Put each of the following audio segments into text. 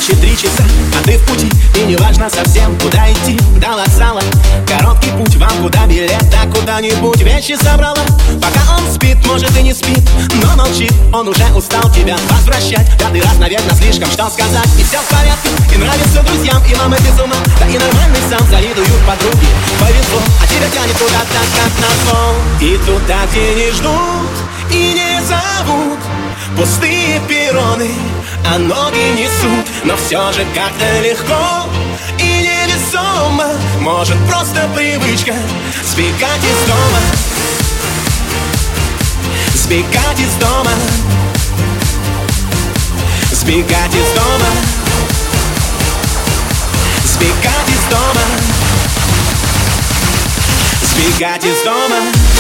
ночи 3 часа, а ты в пути, и не важно совсем, куда идти. До вокзала короткий путь, вам куда билет, а куда-нибудь вещи собрала. Пока он спит, может и не спит, но молчит, он уже устал тебя возвращать. Пятый раз, наверное, слишком, что сказать. И все в порядке, и нравится друзьям, и мама без ума, да и нормальный сам, завидуют подруги. Повезло, а тебя тянет куда-то, как назло. И туда, где не ждут и не зовут, пустые перроны, а ноги несут. Но все же как-то легко и невесомо. Может, просто привычка сбегать из дома, сбегать из дома, сбегать из дома, сбегать из дома, сбегать из дома.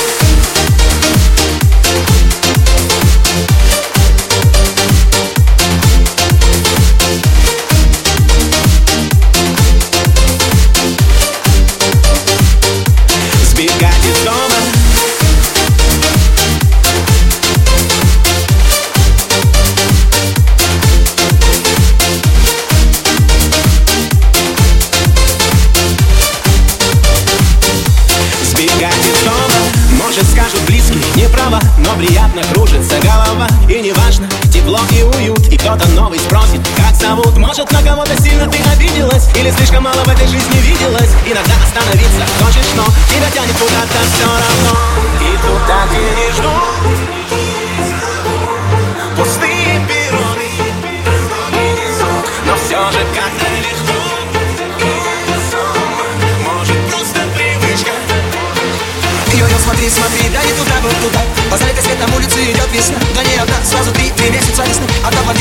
Сбегать из дома. Сбегать из дома. Может, скажут близкие, не права, но приятно кружится голова. И неважно, тепло и уют, и кто-то новый спросит, как зовут. Может, на кого-то сильно ты обиделась, или слишком мало в этой жизни виделась. Иногда остановиться хочешь, но тебя тянет куда-то все равно. И туда, где не ждут, пустые перроны, но все же как-то легко. Может, просто привычка. Йо-йо, смотри, смотри, да не туда, вот туда. По залитой светом улице идет весна. Да не одна, сразу три месяца весны. От